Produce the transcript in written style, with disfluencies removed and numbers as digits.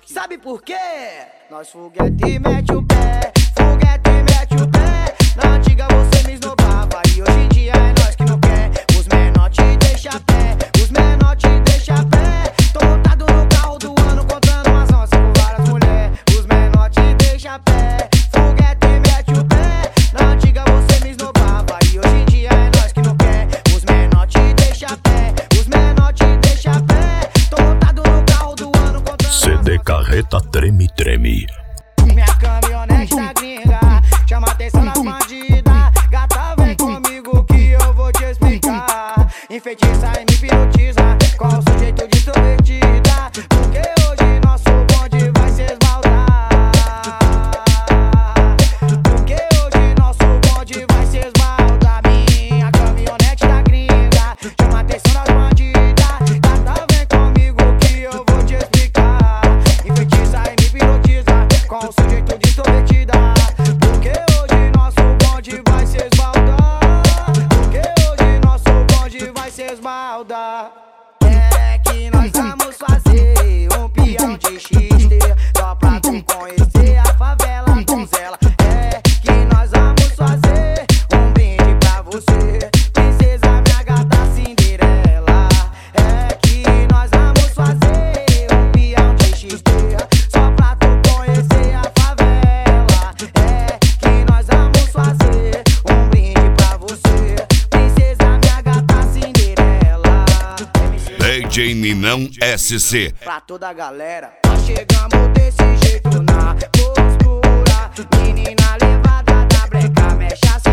Sabe por quê? Nós foguete mete o pé, foguete mete o pé. Na antiga você me esnobava e hoje em dia é nós que não quer. Os menor te deixa a pé, os menor te deixa a pé. Tô montado no carro do ano contando umas onças com várias mulheres. Os menor te deixa a pé, foguete mete o pé. Na antiga você me esnobava e hoje em dia é nós que não quer. Os menor te deixa a pé, os menor te deixa a pé. Tô montado no carro do ano contando CD Carreta Treme Treme. minha caminhonete tá gringa, chama atenção nas bandidas. Gata, vem comigo que eu vou te explicar. Enfeitiça e me hipnotiza, qual o sujeito de extrovertida. Porque hoje nosso bonde vai se esbaldar. Porque hoje nosso bonde vai se esbaldar. Minha caminhonete tá gringa, chama atenção nas bandidas. Gata, vem comigo que eu vou te explicar. Enfeitiça e me hipnotiza, com o sujeito de extrovertida. Porque hoje nosso bonde vai se esbaldar. Porque hoje nosso bonde vai se esbaldar. É que nós vamos fazer um peão de XT, só pra tu conhecer a favela donzela. É que nós vamos fazer um brinde pra você, princesa minha gata Cinderela. É que nós vamos fazer um peão de XT, só pra tu conhecer a favela. É que nós vamos fazer um brinde pra você, princesa minha gata Cinderela. DJ Ninão SC. Pra toda a galera, nós chegamos desse jeito na postura. Menina levada da breca, mexe assim.